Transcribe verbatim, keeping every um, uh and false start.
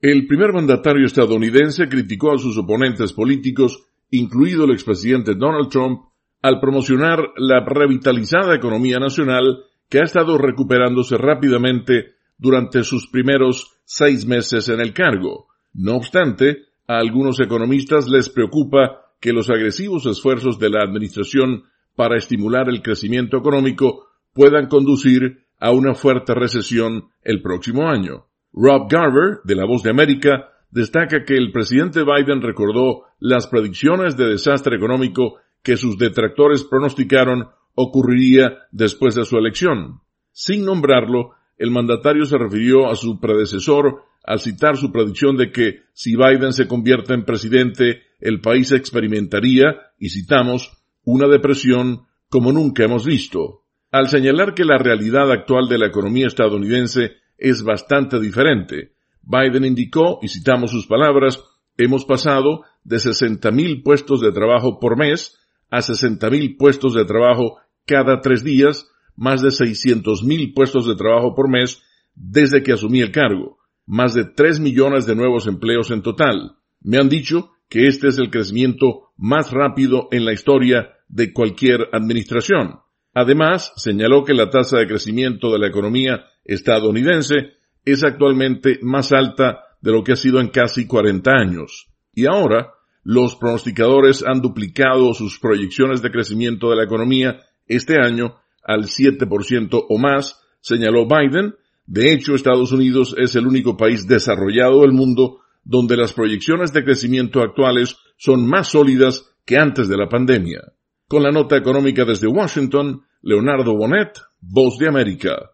El primer mandatario estadounidense criticó a sus oponentes políticos, incluido el expresidente Donald Trump, al promocionar la revitalizada economía nacional que ha estado recuperándose rápidamente durante sus primeros seis meses en el cargo. No obstante, a algunos economistas les preocupa que los agresivos esfuerzos de la administración para estimular el crecimiento económico puedan conducir a una fuerte recesión el próximo año. Rob Garver, de La Voz de América, destaca que el presidente Biden recordó las predicciones de desastre económico que sus detractores pronosticaron ocurriría después de su elección. Sin nombrarlo, el mandatario se refirió a su predecesor al citar su predicción de que si Biden se convierte en presidente, el país experimentaría, y citamos, una depresión como nunca hemos visto. Al señalar que la realidad actual de la economía estadounidense es bastante diferente, Biden indicó, y citamos sus palabras, hemos pasado de sesenta mil puestos de trabajo por mes a sesenta mil puestos de trabajo cada tres días, más de seiscientos mil puestos de trabajo por mes desde que asumí el cargo, más de tres millones de nuevos empleos en total. Me han dicho que este es el crecimiento más rápido en la historia de cualquier administración. Además, señaló que la tasa de crecimiento de la economía estadounidense es actualmente más alta de lo que ha sido en casi cuarenta años. Y ahora, los pronosticadores han duplicado sus proyecciones de crecimiento de la economía este año al siete por ciento o más, señaló Biden. De hecho, Estados Unidos es el único país desarrollado del mundo donde las proyecciones de crecimiento actuales son más sólidas que antes de la pandemia. Con la nota económica desde Washington, Leonardo Bonet, Voz de América.